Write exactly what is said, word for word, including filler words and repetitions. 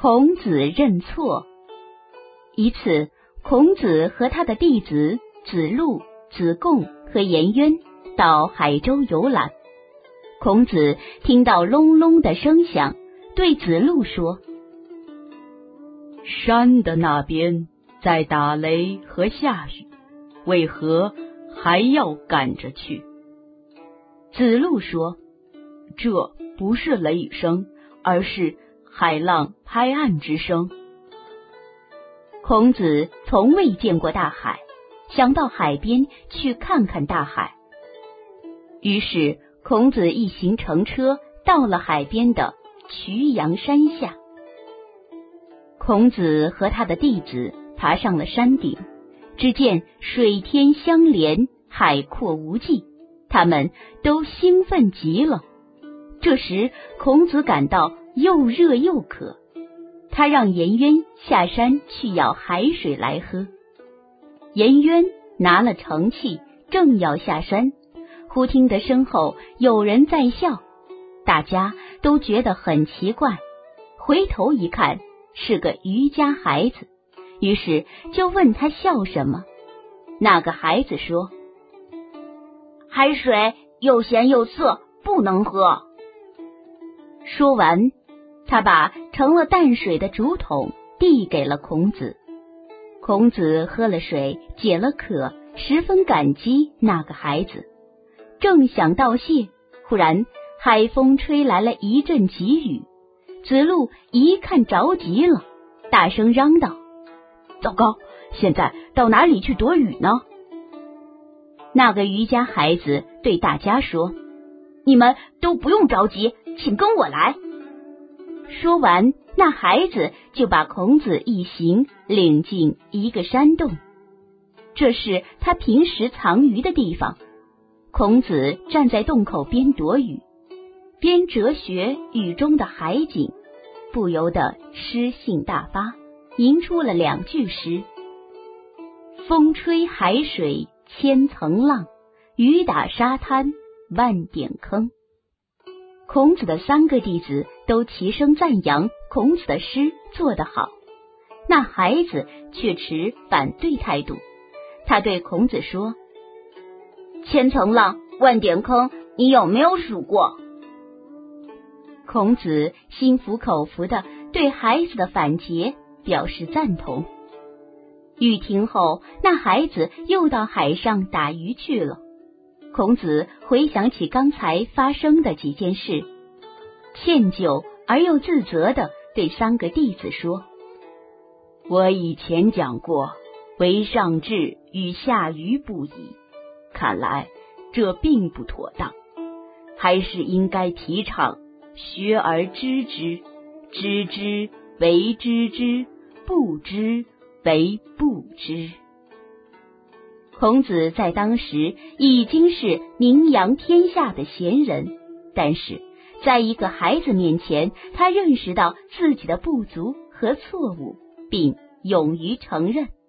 孔子认错。一次，孔子和他的弟子子路、子贡和颜渊到海州游览。孔子听到隆隆的声响，对子路说： 山的那边在打雷和下雨，为何还要赶着去？ 子路说： 这不是雷声，而是海浪拍岸之声。 孔子从未见过大海，想到海边去看看大海。于是孔子一行乘车到了海边的衢阳山下。孔子和他的弟子爬上了山顶，只见水天相连，海阔无际，他们都兴奋极了。这时孔子感到又热又渴，他让颜渊下山去舀海水来喝。颜渊拿了盛器，正要下山，忽听得身后有人在笑，大家都觉得很奇怪，回头一看，是个渔家孩子，于是就问他笑什么。那个孩子说： 海水又咸又涩，不能喝。 说完，他把盛了淡水的竹筒递给了孔子。孔子喝了水，解了渴，十分感激那个孩子。正想道谢，忽然海风吹来了一阵急雨。子路一看着急了，大声嚷道： 糟糕，现在到哪里去躲雨呢？ 那个渔家孩子对大家说： 你们都不用着急，请跟我来。 说完，那孩子就把孔子一行领进一个山洞，这是他平时藏鱼的地方。孔子站在洞口边躲雨，边哲学雨中的海景，不由得诗兴大发，吟出了两句诗：风吹海水千层浪，雨打沙滩万点坑。孔子的三个弟子都齐声赞扬孔子的诗做得好，那孩子却持反对态度。他对孔子说： 千层浪万点坑，你有没有数过？ 孔子心服口服地对孩子的反诘表示赞同。雨停后，那孩子又到海上打鱼去了。孔子回想起刚才发生的几件事，歉疚而又自责地对三个弟子说： 我以前讲过，为上智与下愚不移，看来这并不妥当，还是应该提倡学而知之，知之为知之，不知为不知。 孔子在当时已经是名扬天下的贤人，但是在一个孩子面前，他认识到自己的不足和错误，并勇于承认。